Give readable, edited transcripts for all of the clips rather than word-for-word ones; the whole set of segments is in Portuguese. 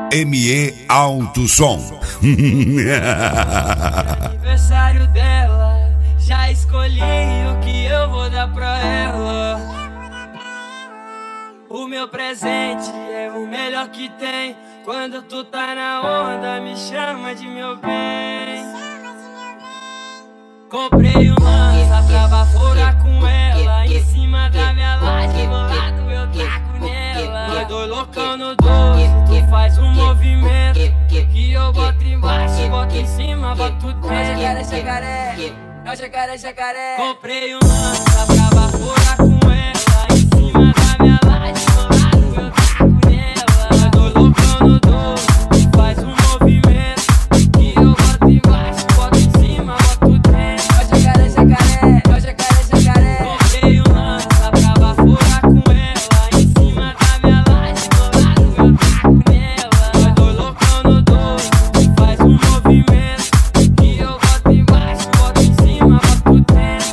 ME Alto Som. Aniversário dela, já escolhi o que eu vou dar pra ela. O meu presente é o melhor que tem. Quando tu tá na onda, me chama de meu bem. Comprei um lança pra baforar com ela. Em cima da minha laje, bolado eu taco nela. Eu dou loucão no 12, tu faz um movimento que eu boto embaixo, boto em cima, boto dentro. É o jacaré, é o jacaré, jacaré. Comprei um lança pra baforar com ela. Em cima da minha laje, bolado eu taco nela. Eu dou loucão no 12, tu faz um movimento que eu boto embaixo, boto em cima, boto dentro. Comprei um lança pra baforar com ela. Em cima da minha laje, bolado eu taco nela. Eu dou loucão no 12, faz um movimento que eu boto embaixo, boto em cima, boto dentro.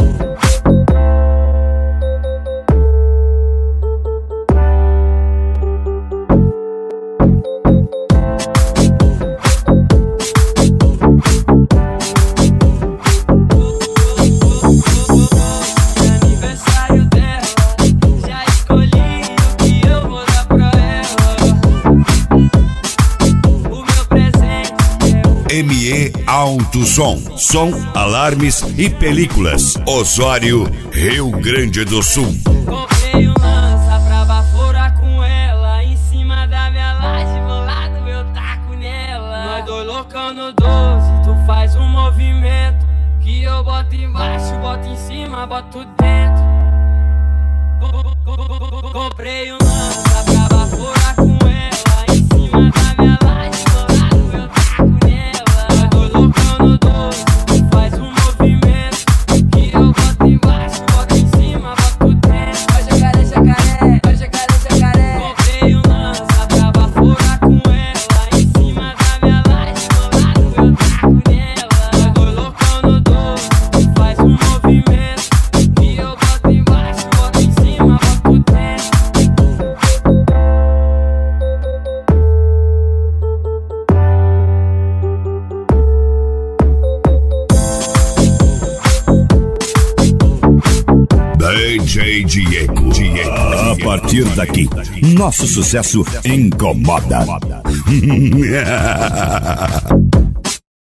Aniversário dela, já escolhi o que eu vou dar pra ela. O meu presente é o ME Alto Som. Som, alarmes e películas. Osório, Rio Grande do Sul. Comprei um lança pra baforar com ela. Em cima da minha laje, bolado eu taco nela. Nós dois loucão no 12, tu faz um movimento que eu boto embaixo, boto em cima, boto dentro. Comprei um lança pra baforar com ela. Em cima da minha laje, bolado eu taco nela. Nós dois loucão no 12, tu faz um movimento que eu boto embaixo, boto em cima, boto dentro. É o jacaré, jacaré, é o jacaré, jacaré. Comprei um lança pra baforar com ela. Em cima da minha laje, bolado eu taco nela. Nós dois loucão no 12, tu faz um movimento que eu boto embaixo, boto em cima, boto dentro. DJ Diego. A partir daqui, nosso sucesso incomoda.